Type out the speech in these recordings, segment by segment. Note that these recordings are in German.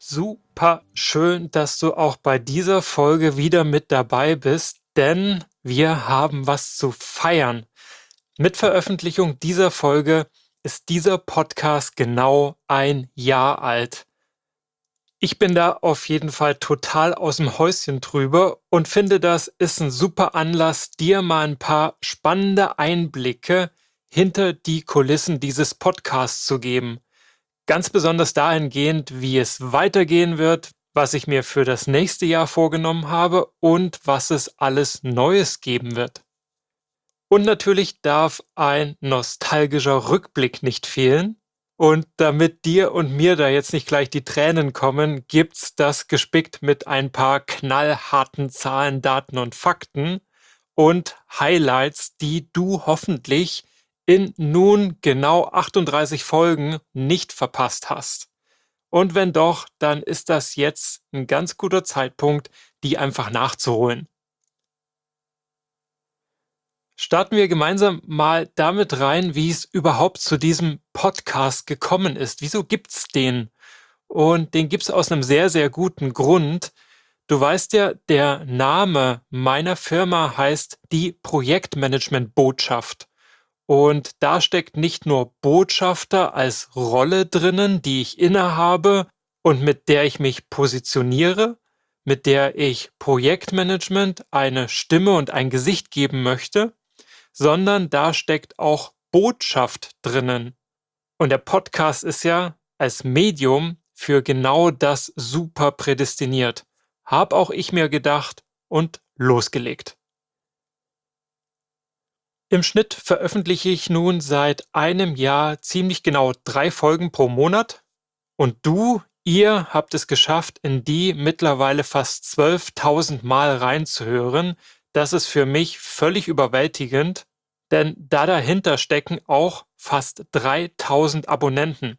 Super schön, dass du auch bei dieser Folge wieder mit dabei bist, denn wir haben was zu feiern. Mit Veröffentlichung dieser Folge ist dieser Podcast genau ein Jahr alt. Ich bin da auf jeden Fall total aus dem Häuschen drüber und finde, das ist ein super Anlass, dir mal ein paar spannende Einblicke hinter die Kulissen dieses Podcasts zu geben. Ganz besonders dahingehend, wie es weitergehen wird, was ich mir für das nächste Jahr vorgenommen habe und was es alles Neues geben wird. Und natürlich darf ein nostalgischer Rückblick nicht fehlen. Und damit dir und mir da jetzt nicht gleich die Tränen kommen, gibt's das gespickt mit ein paar knallharten Zahlen, Daten und Fakten und Highlights, die du hoffentlich in nun genau 38 Folgen nicht verpasst hast. Und wenn doch, dann ist das jetzt ein ganz guter Zeitpunkt, die einfach nachzuholen. Starten wir gemeinsam mal damit rein, wie es überhaupt zu diesem Podcast gekommen ist. Wieso gibt's den? Und den gibt's aus einem sehr, sehr guten Grund. Du weißt ja, der Name meiner Firma heißt die Projektmanagement-Botschaft. Und da steckt nicht nur Botschafter als Rolle drinnen, die ich innehabe und mit der ich mich positioniere, mit der ich Projektmanagement eine Stimme und ein Gesicht geben möchte, sondern da steckt auch Botschaft drinnen. Und der Podcast ist ja als Medium für genau das super prädestiniert. Hab auch ich mir gedacht und losgelegt. Im Schnitt veröffentliche ich nun seit einem Jahr ziemlich genau 3 Folgen pro Monat. Und ihr habt es geschafft, in die mittlerweile fast 12.000 Mal reinzuhören. Das ist für mich völlig überwältigend, denn da dahinter stecken auch fast 3.000 Abonnenten.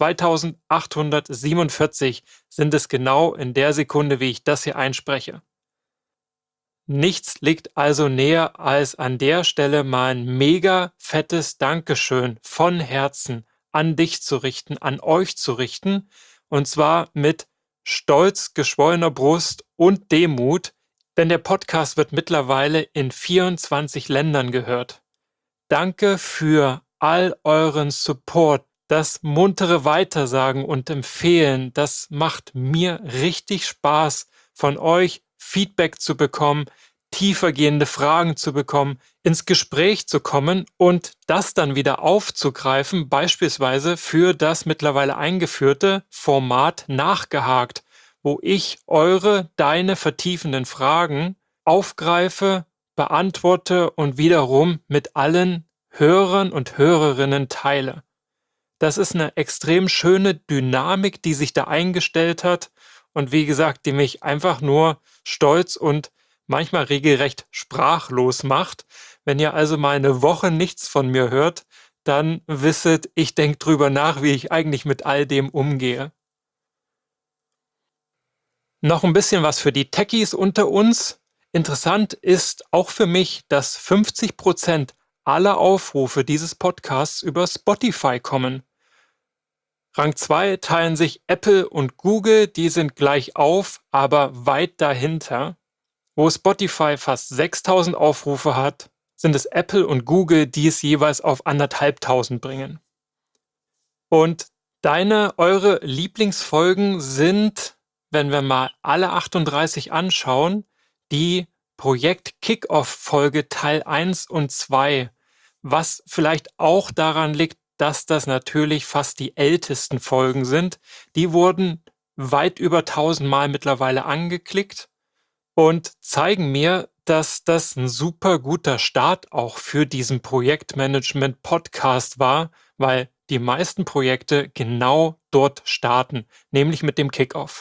2.847 sind es genau in der Sekunde, wie ich das hier einspreche. Nichts liegt also näher, als an der Stelle mal ein mega fettes Dankeschön von Herzen an dich zu richten, an euch zu richten, und zwar mit stolz geschwollener Brust und Demut, denn der Podcast wird mittlerweile in 24 Ländern gehört. Danke für all euren Support, das muntere Weitersagen und Empfehlen, das macht mir richtig Spaß, von euch Feedback zu bekommen, tiefergehende Fragen zu bekommen, ins Gespräch zu kommen und das dann wieder aufzugreifen, beispielsweise für das mittlerweile eingeführte Format Nachgehakt, wo ich deine vertiefenden Fragen aufgreife, beantworte und wiederum mit allen Hörern und Hörerinnen teile. Das ist eine extrem schöne Dynamik, die sich da eingestellt hat und wie gesagt, die mich einfach nur stolz und manchmal regelrecht sprachlos macht. Wenn ihr also mal eine Woche nichts von mir hört, dann wisset, ich denke drüber nach, wie ich eigentlich mit all dem umgehe. Noch ein bisschen was für die Techies unter uns. Interessant ist auch für mich, dass 50% aller Aufrufe dieses Podcasts über Spotify kommen. Rang 2 teilen sich Apple und Google, die sind gleich auf, aber weit dahinter. Wo Spotify fast 6.000 Aufrufe hat, sind es Apple und Google, die es jeweils auf 1.500 bringen. Und eure Lieblingsfolgen sind, wenn wir mal alle 38 anschauen, die Projekt Kickoff Folge Teil 1 und 2, was vielleicht auch daran liegt, dass das natürlich fast die ältesten Folgen sind. Die wurden weit über 1.000 Mal mittlerweile angeklickt und zeigen mir, dass das ein super guter Start auch für diesen Projektmanagement-Podcast war, weil die meisten Projekte genau dort starten, nämlich mit dem Kickoff.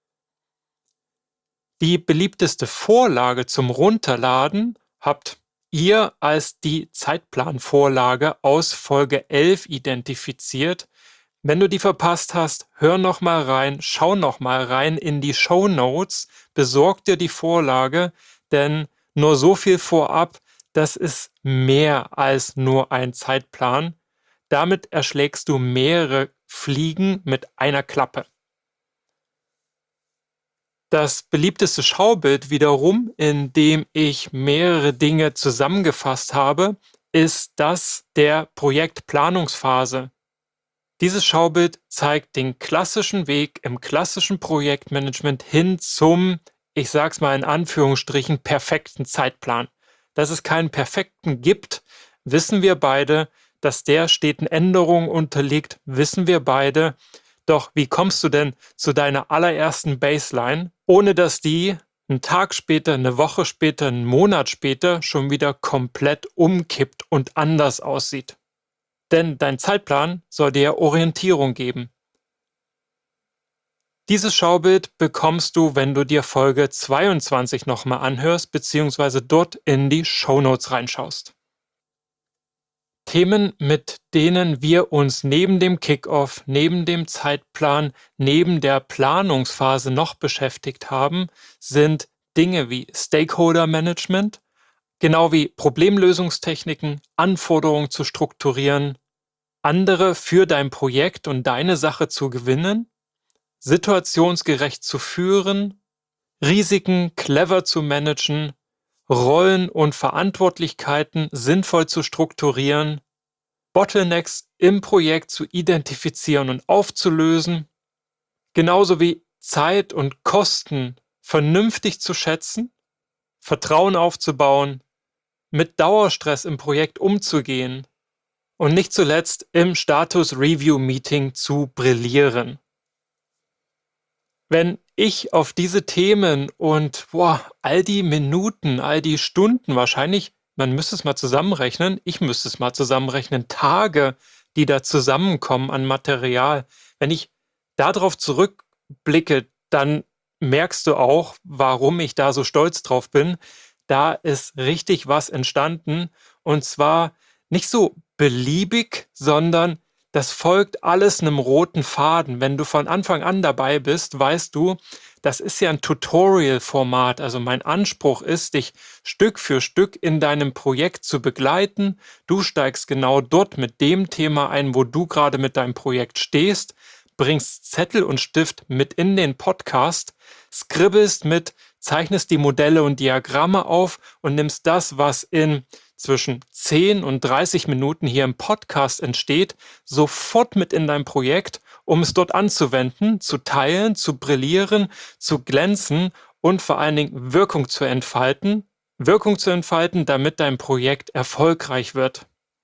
Die beliebteste Vorlage zum Runterladen habt ihr als die Zeitplanvorlage aus Folge 11 identifiziert. Wenn du die verpasst hast, hör noch mal rein, schau noch mal rein in die Shownotes, besorg dir die Vorlage, denn nur so viel vorab, das ist mehr als nur ein Zeitplan. Damit erschlägst du mehrere Fliegen mit einer Klappe. Das beliebteste Schaubild wiederum, in dem ich mehrere Dinge zusammengefasst habe, ist das der Projektplanungsphase. Dieses Schaubild zeigt den klassischen Weg im klassischen Projektmanagement hin zum, ich sag's mal in Anführungsstrichen, perfekten Zeitplan. Dass es keinen perfekten gibt, wissen wir beide. Dass der steten Änderungen unterliegt, wissen wir beide. Doch wie kommst du denn zu deiner allerersten Baseline, ohne dass die einen Tag später, eine Woche später, einen Monat später schon wieder komplett umkippt und anders aussieht? Denn dein Zeitplan soll dir Orientierung geben. Dieses Schaubild bekommst du, wenn du dir Folge 22 nochmal anhörst, beziehungsweise dort in die Shownotes reinschaust. Themen, mit denen wir uns neben dem Kickoff, neben dem Zeitplan, neben der Planungsphase noch beschäftigt haben, sind Dinge wie Stakeholder Management, genau wie Problemlösungstechniken, Anforderungen zu strukturieren, andere für dein Projekt und deine Sache zu gewinnen, situationsgerecht zu führen, Risiken clever zu managen, Rollen und Verantwortlichkeiten sinnvoll zu strukturieren, Bottlenecks im Projekt zu identifizieren und aufzulösen, genauso wie Zeit und Kosten vernünftig zu schätzen, Vertrauen aufzubauen, mit Dauerstress im Projekt umzugehen und nicht zuletzt im Status-Review-Meeting zu brillieren. Wenn ich auf diese Themen und all die Minuten, all die Stunden wahrscheinlich, man müsste es mal zusammenrechnen, ich müsste es mal zusammenrechnen, Tage, die da zusammenkommen an Material. Wenn ich darauf zurückblicke, dann merkst du auch, warum ich da so stolz drauf bin. Da ist richtig was entstanden und zwar nicht so beliebig, sondern das folgt alles einem roten Faden. Wenn du von Anfang an dabei bist, weißt du, das ist ja ein Tutorial-Format. Also mein Anspruch ist, dich Stück für Stück in deinem Projekt zu begleiten. Du steigst genau dort mit dem Thema ein, wo du gerade mit deinem Projekt stehst, bringst Zettel und Stift mit in den Podcast, skribbelst mit, zeichnest die Modelle und Diagramme auf und nimmst das, was in zwischen 10 und 30 Minuten hier im Podcast entsteht, sofort mit in dein Projekt, um es dort anzuwenden, zu teilen, zu brillieren, zu glänzen und vor allen Dingen Wirkung zu entfalten, damit dein Projekt erfolgreich wird.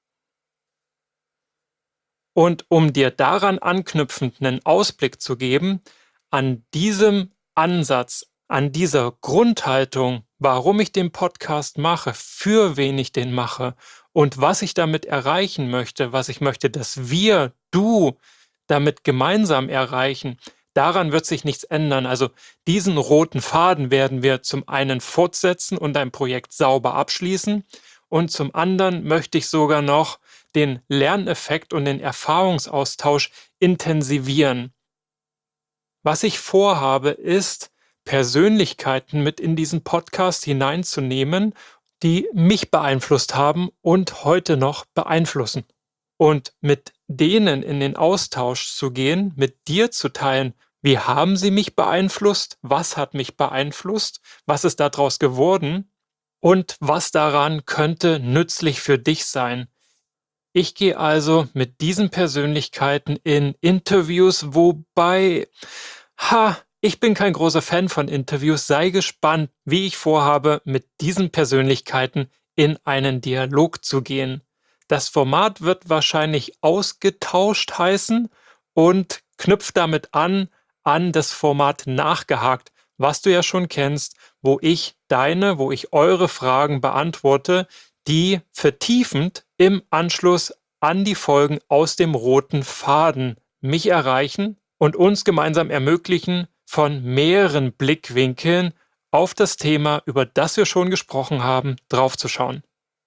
Und um dir daran anknüpfend einen Ausblick zu geben, an diesem Ansatz, an dieser Grundhaltung, warum ich den Podcast mache, für wen ich den mache und was ich damit erreichen möchte, was ich möchte, dass wir, du, damit gemeinsam erreichen, daran wird sich nichts ändern. Also diesen roten Faden werden wir zum einen fortsetzen und ein Projekt sauber abschließen und zum anderen möchte ich sogar noch den Lerneffekt und den Erfahrungsaustausch intensivieren. Was ich vorhabe, ist, Persönlichkeiten mit in diesen Podcast hineinzunehmen, die mich beeinflusst haben und heute noch beeinflussen. Und mit denen in den Austausch zu gehen, mit dir zu teilen, wie haben sie mich beeinflusst, was hat mich beeinflusst, was ist daraus geworden und was daran könnte nützlich für dich sein. Ich gehe also mit diesen Persönlichkeiten in Interviews, wobei, ich bin kein großer Fan von Interviews. Sei gespannt, wie ich vorhabe, mit diesen Persönlichkeiten in einen Dialog zu gehen. Das Format wird wahrscheinlich ausgetauscht heißen und knüpft damit an das Format nachgehakt, was du ja schon kennst, wo ich eure Fragen beantworte, die vertiefend im Anschluss an die Folgen aus dem roten Faden mich erreichen und uns gemeinsam ermöglichen, von mehreren Blickwinkeln auf das Thema, über das wir schon gesprochen haben, draufzuschauen.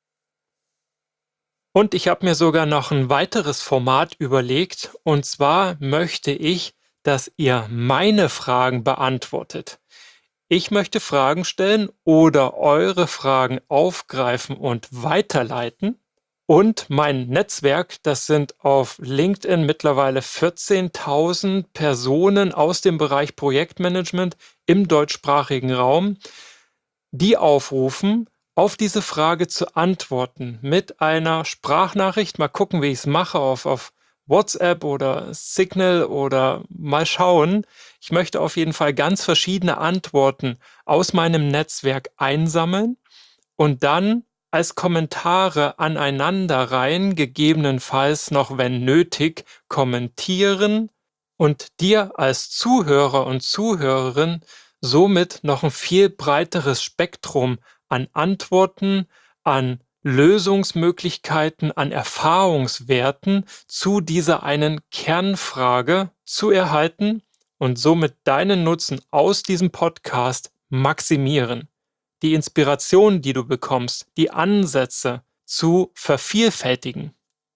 Und ich habe mir sogar noch ein weiteres Format überlegt, und zwar möchte ich, dass ihr meine Fragen beantwortet. Ich möchte Fragen stellen oder eure Fragen aufgreifen und weiterleiten. Und mein Netzwerk, das sind auf LinkedIn mittlerweile 14.000 Personen aus dem Bereich Projektmanagement im deutschsprachigen Raum, die aufrufen, auf diese Frage zu antworten mit einer Sprachnachricht. Mal gucken, wie ich es mache auf WhatsApp oder Signal oder mal schauen. Ich möchte auf jeden Fall ganz verschiedene Antworten aus meinem Netzwerk einsammeln und dann als Kommentare aneinanderreihen, gegebenenfalls noch, wenn nötig, kommentieren und dir als Zuhörer und Zuhörerin somit noch ein viel breiteres Spektrum an Antworten, an Lösungsmöglichkeiten, an Erfahrungswerten zu dieser einen Kernfrage zu erhalten und somit deinen Nutzen aus diesem Podcast maximieren. Die Inspiration, die du bekommst, die Ansätze zu vervielfältigen.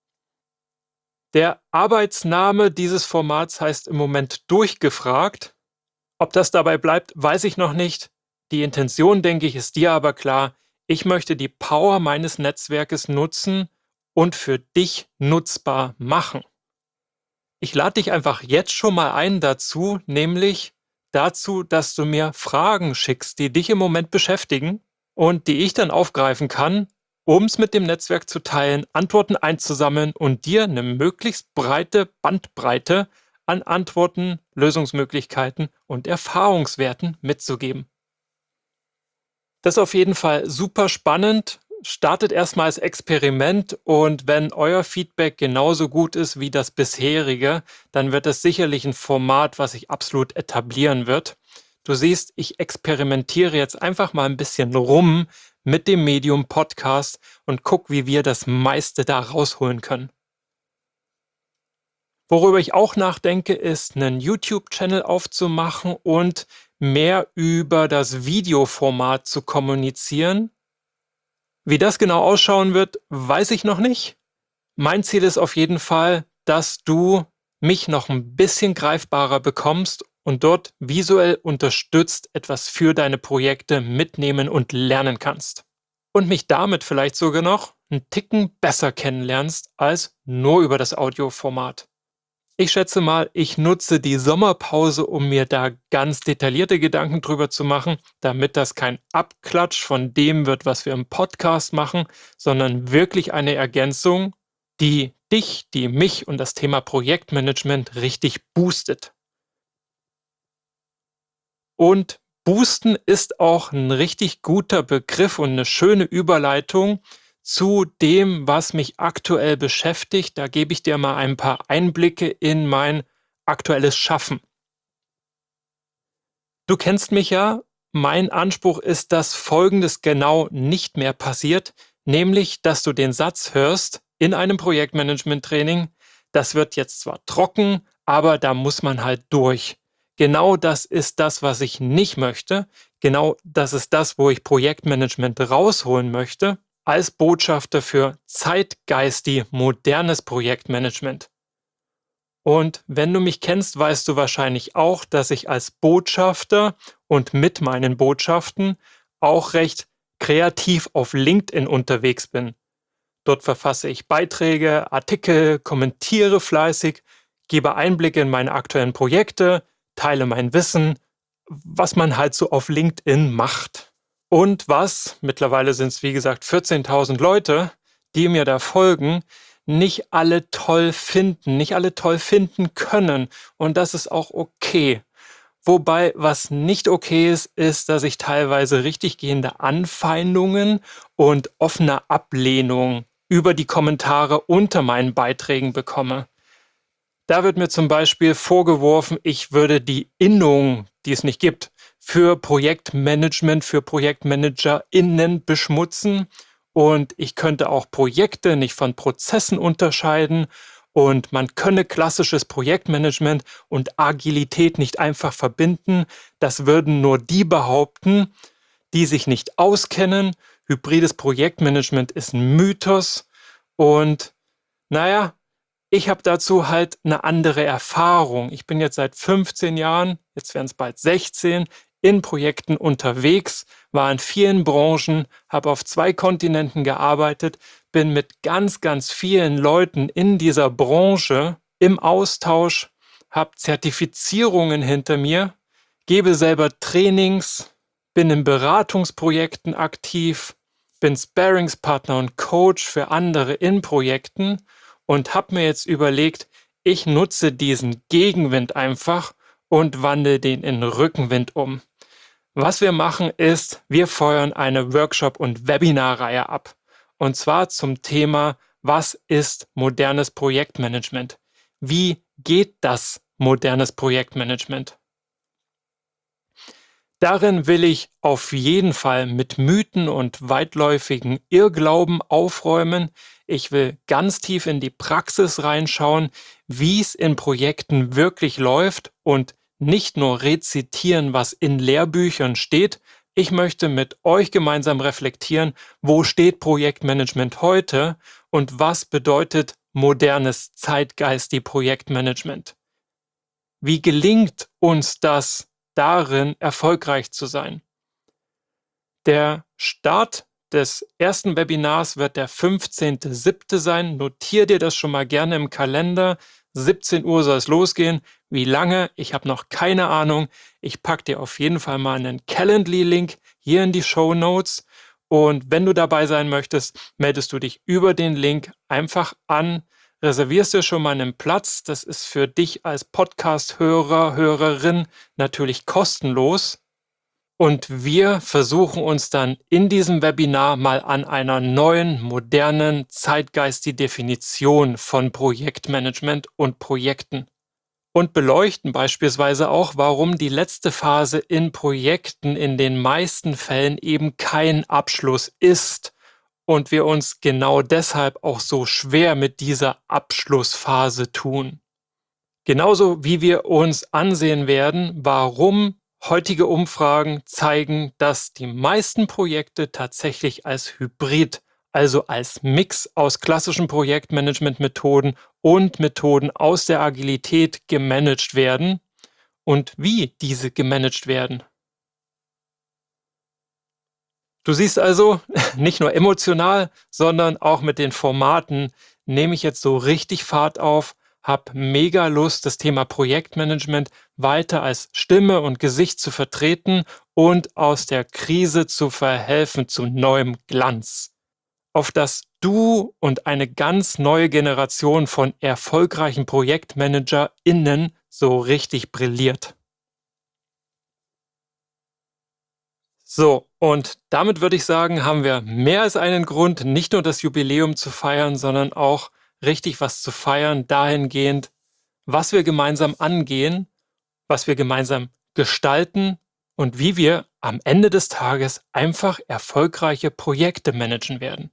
Der Arbeitsname dieses Formats heißt im Moment Durchgefragt. Ob das dabei bleibt, weiß ich noch nicht. Die Intention, denke ich, ist dir aber klar. Ich möchte die Power meines Netzwerkes nutzen und für dich nutzbar machen. Ich lade dich einfach jetzt schon mal ein dazu, nämlich dazu, dass du mir Fragen schickst, die dich im Moment beschäftigen und die ich dann aufgreifen kann, um es mit dem Netzwerk zu teilen, Antworten einzusammeln und dir eine möglichst breite Bandbreite an Antworten, Lösungsmöglichkeiten und Erfahrungswerten mitzugeben. Das ist auf jeden Fall super spannend. Startet erstmal als Experiment und wenn euer Feedback genauso gut ist wie das bisherige, dann wird es sicherlich ein Format, was sich absolut etablieren wird. Du siehst, ich experimentiere jetzt einfach mal ein bisschen rum mit dem Medium Podcast und guck, wie wir das meiste da rausholen können. Worüber ich auch nachdenke, ist, einen YouTube-Channel aufzumachen und mehr über das Videoformat zu kommunizieren. Wie das genau ausschauen wird, weiß ich noch nicht. Mein Ziel ist auf jeden Fall, dass du mich noch ein bisschen greifbarer bekommst und dort visuell unterstützt etwas für deine Projekte mitnehmen und lernen kannst. Und mich damit vielleicht sogar noch einen Ticken besser kennenlernst als nur über das Audioformat. Ich schätze mal, ich nutze die Sommerpause, um mir da ganz detaillierte Gedanken drüber zu machen, damit das kein Abklatsch von dem wird, was wir im Podcast machen, sondern wirklich eine Ergänzung, die dich, die mich und das Thema Projektmanagement richtig boostet. Und boosten ist auch ein richtig guter Begriff und eine schöne Überleitung zu dem, was mich aktuell beschäftigt. Da gebe ich dir mal ein paar Einblicke in mein aktuelles Schaffen. Du kennst mich ja. Mein Anspruch ist, dass Folgendes genau nicht mehr passiert, nämlich, dass du den Satz hörst in einem Projektmanagement-Training: Das wird jetzt zwar trocken, aber da muss man halt durch. Genau das ist das, was ich nicht möchte. Genau das ist das, wo ich Projektmanagement rausholen möchte, als Botschafter für zeitgeistig modernes Projektmanagement. Und wenn du mich kennst, weißt du wahrscheinlich auch, dass ich als Botschafter und mit meinen Botschaften auch recht kreativ auf LinkedIn unterwegs bin. Dort verfasse ich Beiträge, Artikel, kommentiere fleißig, gebe Einblicke in meine aktuellen Projekte, teile mein Wissen, was man halt so auf LinkedIn macht. Und was, mittlerweile sind es wie gesagt 14.000 Leute, die mir da folgen, nicht alle toll finden, nicht alle toll finden können. Und das ist auch okay. Wobei, was nicht okay ist, ist, dass ich teilweise richtig gehende Anfeindungen und offene Ablehnung über die Kommentare unter meinen Beiträgen bekomme. Da wird mir zum Beispiel vorgeworfen, ich würde die Innung, die es nicht gibt, für Projektmanagement, für ProjektmanagerInnen beschmutzen und ich könnte auch Projekte nicht von Prozessen unterscheiden und man könne klassisches Projektmanagement und Agilität nicht einfach verbinden. Das würden nur die behaupten, die sich nicht auskennen. Hybrides Projektmanagement ist ein Mythos und naja, ich habe dazu halt eine andere Erfahrung. Ich bin jetzt seit 15 Jahren, jetzt wären es bald 16, in Projekten unterwegs, war in vielen Branchen, habe auf 2 Kontinenten gearbeitet, bin mit ganz, ganz vielen Leuten in dieser Branche im Austausch, habe Zertifizierungen hinter mir, gebe selber Trainings, bin in Beratungsprojekten aktiv, bin Sparringspartner und Coach für andere in Projekten und habe mir jetzt überlegt, ich nutze diesen Gegenwind einfach und wandle den in Rückenwind um. Was wir machen ist, wir feuern eine Workshop- und Webinarreihe ab. Und zwar zum Thema, was ist modernes Projektmanagement? Wie geht das modernes Projektmanagement? Darin will ich auf jeden Fall mit Mythen und weitläufigen Irrglauben aufräumen. Ich will ganz tief in die Praxis reinschauen, wie es in Projekten wirklich läuft und nicht nur rezitieren, was in Lehrbüchern steht. Ich möchte mit euch gemeinsam reflektieren, wo steht Projektmanagement heute und was bedeutet modernes zeitgeistig Projektmanagement? Wie gelingt uns das, darin erfolgreich zu sein? Der Start des ersten Webinars wird der 15.07. sein. Notier dir das schon mal gerne im Kalender. 17 Uhr soll es losgehen. Wie lange? Ich habe noch keine Ahnung. Ich packe dir auf jeden Fall mal einen Calendly-Link hier in die Show-Notes. Und wenn du dabei sein möchtest, meldest du dich über den Link einfach an. Reservierst dir schon mal einen Platz. Das ist für dich als Podcast-Hörer, Hörerin natürlich kostenlos. Und wir versuchen uns dann in diesem Webinar mal an einer neuen, modernen, zeitgeistigen Definition von Projektmanagement und Projekten und beleuchten beispielsweise auch, warum die letzte Phase in Projekten in den meisten Fällen eben kein Abschluss ist und wir uns genau deshalb auch so schwer mit dieser Abschlussphase tun. Genauso wie wir uns ansehen werden, warum heutige Umfragen zeigen, dass die meisten Projekte tatsächlich als Hybrid, also als Mix aus klassischen Projektmanagement-Methoden und Methoden aus der Agilität gemanagt werden und wie diese gemanagt werden. Du siehst also, nicht nur emotional, sondern auch mit den Formaten nehme ich jetzt so richtig Fahrt auf, habe mega Lust, das Thema Projektmanagement weiter als Stimme und Gesicht zu vertreten und aus der Krise zu verhelfen zu neuem Glanz, auf das du und eine ganz neue Generation von erfolgreichen ProjektmanagerInnen so richtig brilliert. So, und damit würde ich sagen, haben wir mehr als einen Grund, nicht nur das Jubiläum zu feiern, sondern auch richtig was zu feiern, dahingehend, was wir gemeinsam angehen, was wir gemeinsam gestalten und wie wir am Ende des Tages einfach erfolgreiche Projekte managen werden.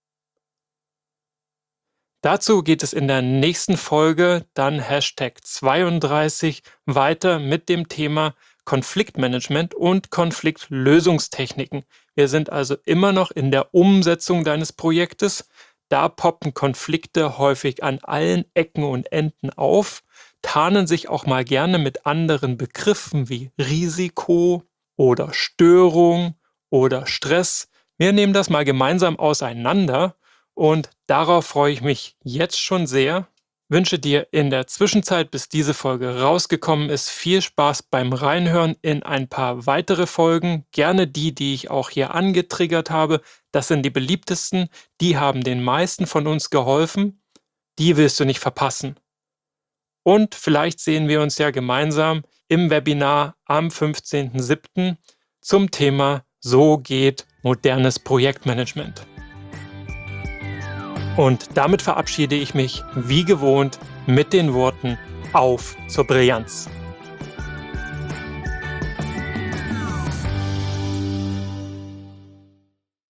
Dazu geht es in der nächsten Folge, dann Hashtag 32, weiter mit dem Thema Konfliktmanagement und Konfliktlösungstechniken. Wir sind also immer noch in der Umsetzung deines Projektes. Da poppen Konflikte häufig an allen Ecken und Enden auf, tarnen sich auch mal gerne mit anderen Begriffen wie Risiko oder Störung oder Stress. Wir nehmen das mal gemeinsam auseinander und darauf freue ich mich jetzt schon sehr. Wünsche dir in der Zwischenzeit, bis diese Folge rausgekommen ist, viel Spaß beim Reinhören in ein paar weitere Folgen. Gerne die ich auch hier angetriggert habe. Das sind die beliebtesten. Die haben den meisten von uns geholfen. Die willst du nicht verpassen. Und vielleicht sehen wir uns ja gemeinsam im Webinar am 15.07. zum Thema So geht modernes Projektmanagement. Und damit verabschiede ich mich wie gewohnt mit den Worten Auf zur Brillanz.